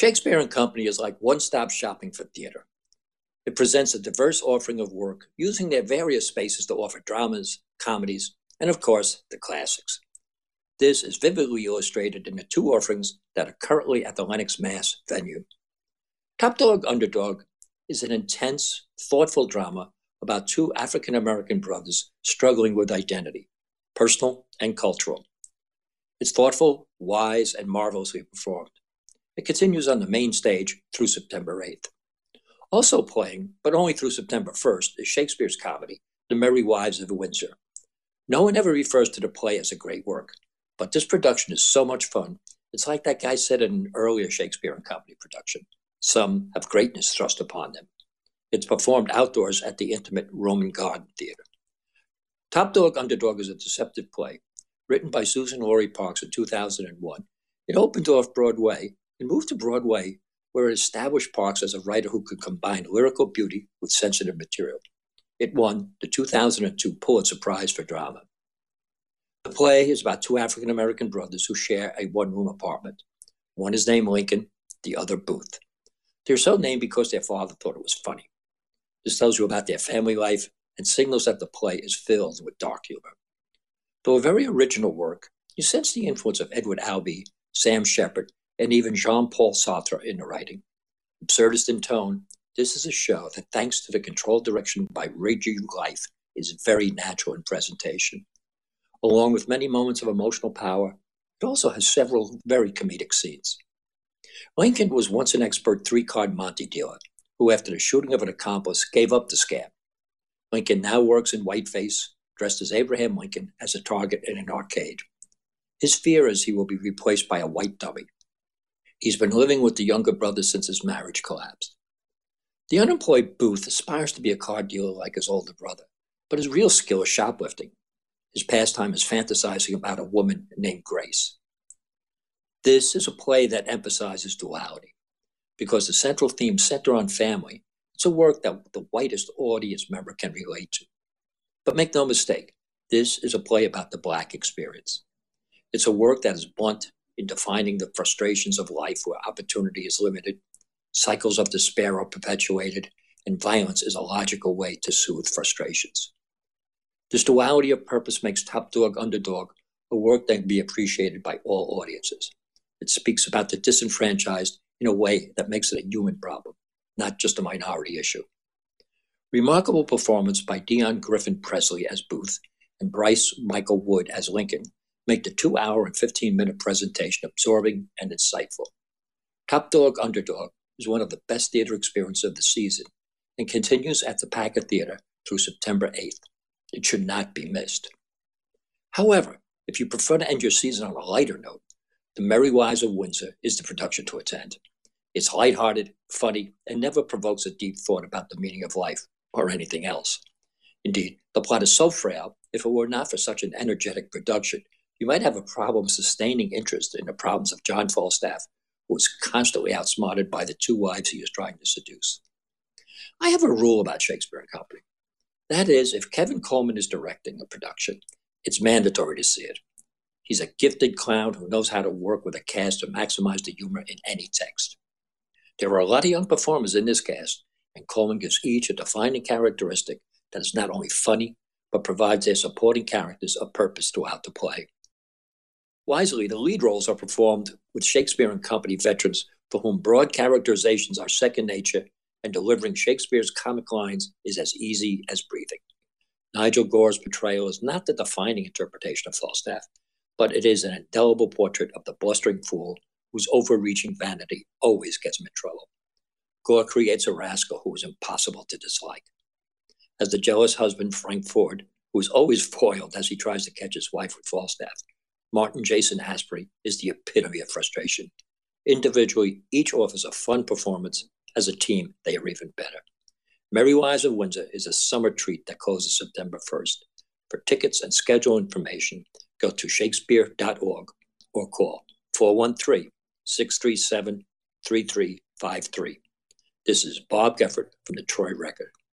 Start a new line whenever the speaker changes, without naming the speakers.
Shakespeare and Company is like one-stop shopping for theater. It presents a diverse offering of work using their various spaces to offer dramas, comedies, and of course, the classics. This is vividly illustrated in the two offerings that are currently at the Lenox Mass venue. Top Dog Underdog is an intense, thoughtful drama about two African-American brothers struggling with identity, personal and cultural. It's thoughtful, wise, and marvelously performed. It continues on the main stage through September 8th. Also playing, but only through September 1st, is Shakespeare's comedy, The Merry Wives of Windsor. No one ever refers to the play as a great work, but this production is so much fun. It's like that guy said in an earlier Shakespeare and Company production. Some have greatness thrust upon them. It's performed outdoors at the intimate Roman Garden Theater. Top Dog Underdog is a deceptive play, written by Susan Laurie Parks in 2001. It opened off-Broadway and moved to Broadway, where it established Parks as a writer who could combine lyrical beauty with sensitive material. It won the 2002 Pulitzer Prize for Drama. The play is about two African-American brothers who share a one-room apartment. One is named Lincoln, the other Booth. They're so named because their father thought it was funny. This tells you about their family life and signals that the play is filled with dark humor. Though a very original work, you sense the influence of Edward Albee, Sam Shepard, and even Jean-Paul Sartre in the writing. Absurdist in tone, this is a show that, thanks to the controlled direction by Reggie Life, is very natural in presentation. Along with many moments of emotional power, it also has several very comedic scenes. Lincoln was once an expert three-card Monte dealer, who after the shooting of an accomplice gave up the scam. Lincoln now works in whiteface, dressed as Abraham Lincoln, as a target in an arcade. His fear is he will be replaced by a white dummy. He's been living with the younger brother since his marriage collapsed. The unemployed Booth aspires to be a card dealer like his older brother, but his real skill is shoplifting. His pastime is fantasizing about a woman named Grace. This is a play that emphasizes duality. Because the central themes center on family, it's a work that the whitest audience member can relate to. But make no mistake, this is a play about the Black experience. It's a work that is blunt in defining the frustrations of life where opportunity is limited, cycles of despair are perpetuated, and violence is a logical way to soothe frustrations. This duality of purpose makes Top Dog Underdog a work that can be appreciated by all audiences. It speaks about the disenfranchised in a way that makes it a human problem, not just a minority issue. Remarkable performance by Dion Griffin Presley as Booth and Bryce Michael Wood as Lincoln make the 2-hour and 15-minute presentation absorbing and insightful. Top Dog Underdog is one of the best theater experiences of the season and continues at the Packard Theater through September 8th. It should not be missed. However, if you prefer to end your season on a lighter note, The Merry Wives of Windsor is the production to attend. It's lighthearted, funny, and never provokes a deep thought about the meaning of life or anything else. Indeed, the plot is so frail, if it were not for such an energetic production, you might have a problem sustaining interest in the problems of John Falstaff, who is constantly outsmarted by the two wives he is trying to seduce. I have a rule about Shakespeare and Company. That is, if Kevin Coleman is directing a production, it's mandatory to see it. He's a gifted clown who knows how to work with a cast to maximize the humor in any text. There are a lot of young performers in this cast, and Coleman gives each a defining characteristic that is not only funny, but provides their supporting characters a purpose throughout the play. Wisely, the lead roles are performed with Shakespeare and Company veterans for whom broad characterizations are second nature and delivering Shakespeare's comic lines is as easy as breathing. Nigel Gore's portrayal is not the defining interpretation of Falstaff, but it is an indelible portrait of the blustering fool whose overreaching vanity always gets him in trouble. Gore creates a rascal who is impossible to dislike. As the jealous husband, Frank Ford, who is always foiled as he tries to catch his wife with Falstaff, Martin Jason Asprey is the epitome of frustration. Individually, each offers a fun performance. As a team, they are even better. Merry Wives of Windsor is a summer treat that closes September 1st. For tickets and schedule information, go to shakespeare.org or call 413-637-3353. This is Bob Geffert from the Troy Record.